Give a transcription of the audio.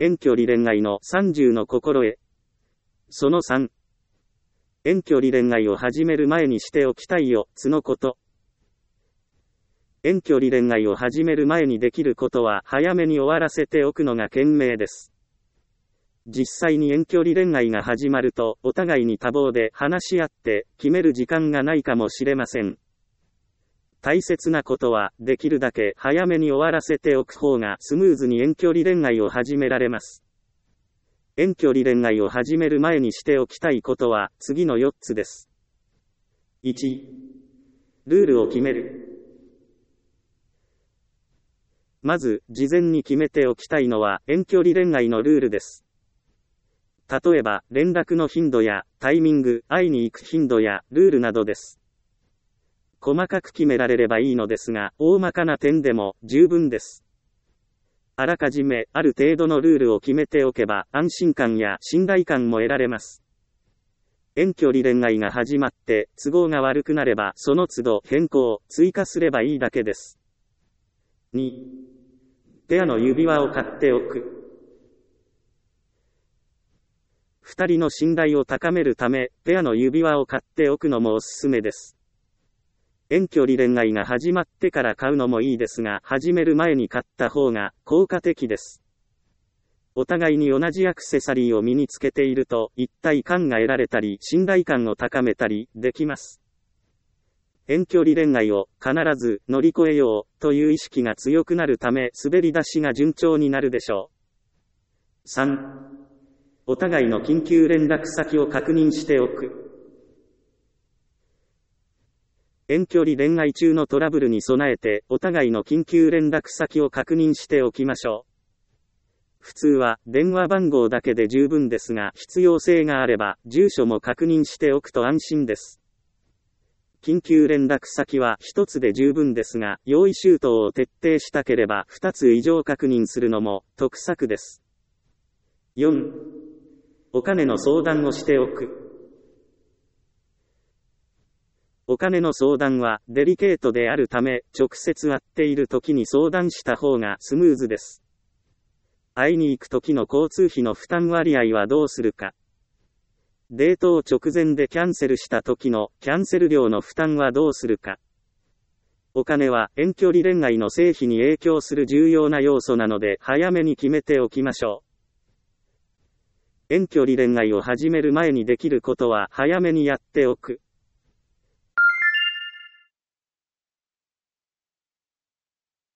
遠距離恋愛の30の心得。その3。遠距離恋愛を始める前にしておきたい4つのこと。遠距離恋愛を始める前にできることは早めに終わらせておくのが賢明です。実際に遠距離恋愛が始まるとお互いに多忙で話し合って決める時間がないかもしれません。大切なことはできるだけ早めに終わらせておく方がスムーズに遠距離恋愛を始められます。遠距離恋愛を始める前にしておきたいことは次の4つです。1、ルールを決める。まず、事前に決めておきたいのは遠距離恋愛のルールです。例えば、連絡の頻度やタイミング、会いに行く頻度やルールなどです。細かく決められればいいのですが、大まかな点でも十分です。あらかじめある程度のルールを決めておけば安心感や信頼感も得られます。遠距離恋愛が始まって都合が悪くなればその都度変更、追加すればいいだけです。2、ペアの指輪を買っておく。2人の信頼を高めるため、ペアの指輪を買っておくのもおすすめです。遠距離恋愛が始まってから買うのもいいですが、始める前に買った方が効果的です。お互いに同じアクセサリーを身につけていると、一体感が得られたり、信頼感を高めたりできます。遠距離恋愛を必ず乗り越えようという意識が強くなるため、滑り出しが順調になるでしょう。3、お互いの緊急連絡先を確認しておく。遠距離恋愛中のトラブルに備えて、お互いの緊急連絡先を確認しておきましょう。普通は電話番号だけで十分ですが、必要性があれば住所も確認しておくと安心です。緊急連絡先は一つで十分ですが、用意周到を徹底したければ2つ以上確認するのも得策です。4、お金の相談をしておく。お金の相談はデリケートであるため、直接会っている時に相談した方がスムーズです。会いに行く時の交通費の負担割合はどうするか。デートを直前でキャンセルした時のキャンセル料の負担はどうするか。お金は遠距離恋愛の成否に影響する重要な要素なので早めに決めておきましょう。遠距離恋愛を始める前にできることは早めにやっておく。